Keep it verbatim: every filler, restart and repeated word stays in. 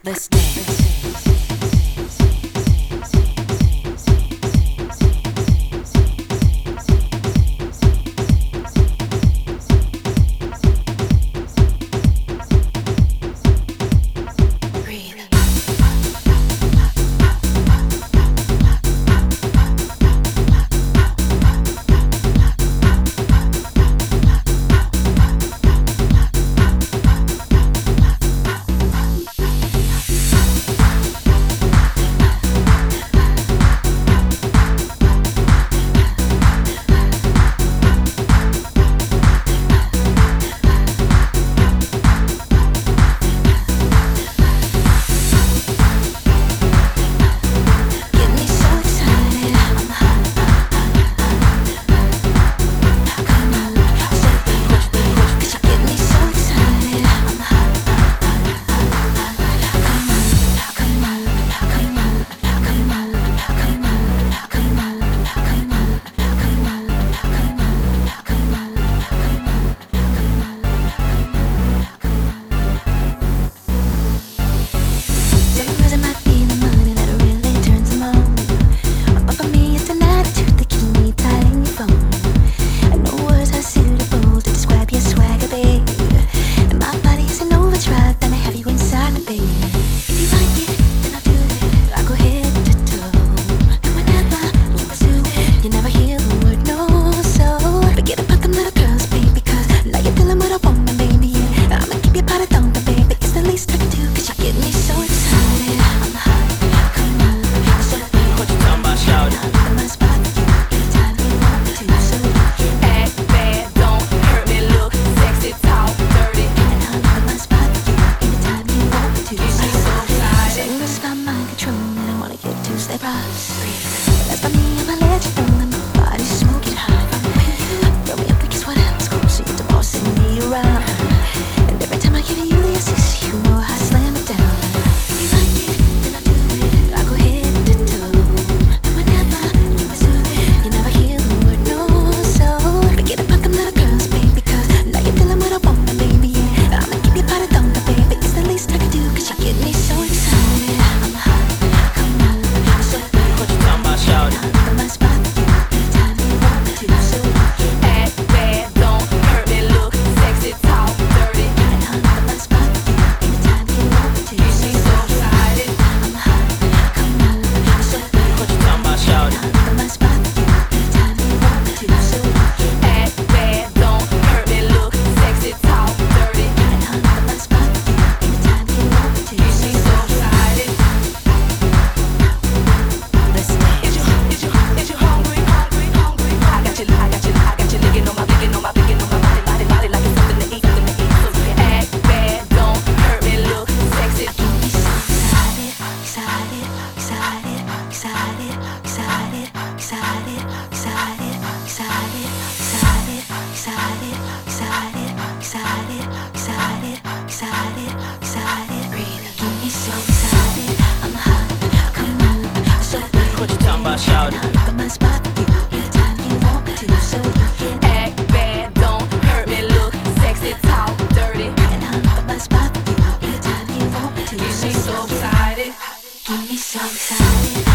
Let's dance. That's by me, I'ma let you know that my body's smoking hot. Throw me up against whatever's close, so you're the bossing me around. And every time I give you the assist, you know I slam it down. If you like it, then I do it. I go head to toe. And whenever you pursue it, you never hear the word no. So forget about them little girls, baby, 'cause now you're feeling what I want, baby. Yeah, I'ma keep you part of thunder, baby. It's the least I can do, 'cause you get me so excited. I'm hot, come on. Give me so excited.